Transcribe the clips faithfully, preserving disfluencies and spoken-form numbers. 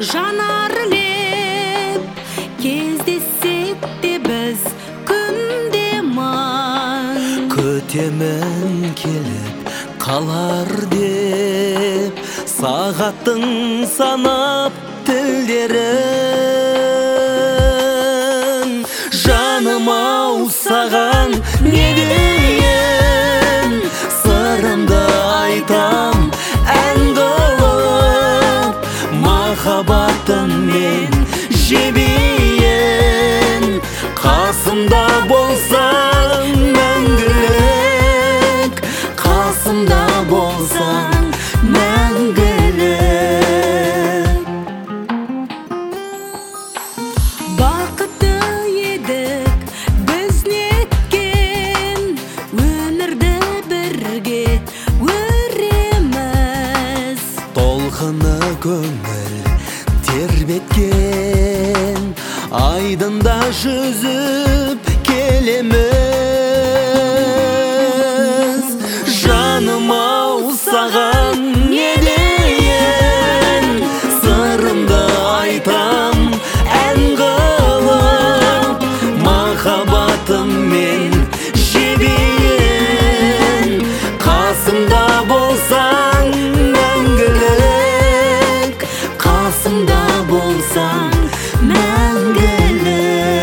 жанарлеп кездессек те біз күнде маң күтемін келіп қалар деп сағаттың санап тілдерін жаным ау саған не дейін сырымды айтам ән қылып махаббатым мен жебейін қасымда болсаң мәңгілік қасымда болсаң мәңгілік бақытты едік біз неткен өмірді бірге өреміз толқыны көңіл тербеткен айдында жүзіп келеміз жаным ау саған не дейін сырымды айтам ән қылып махаббатым мен жебейін қасымда болсаң мәңгілік қасымда болсаң мәңгілік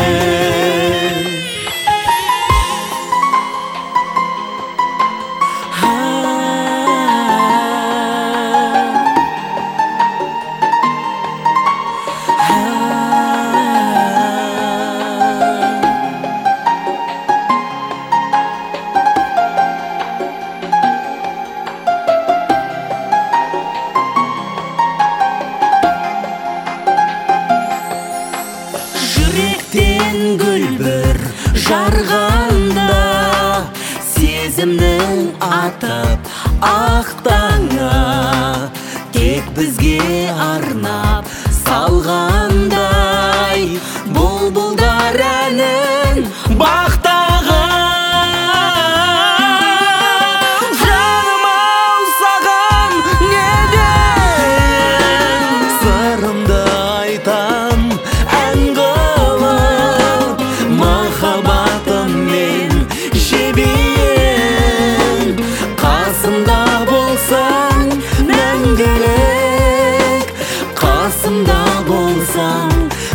жүректен гүл бір жарғанда сезімнің атып ақ таңы тек бізге арнап салғандай бұлбұлдар әнін бақтаған жаным ау саған не дейін сырымды айтам ән қылып махаббатым мен жебейін қасымда болсаң мәңгілік қасымда болсаң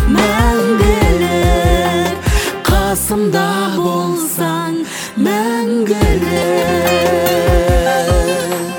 мәңгілік қасымда болсаң мәңгілік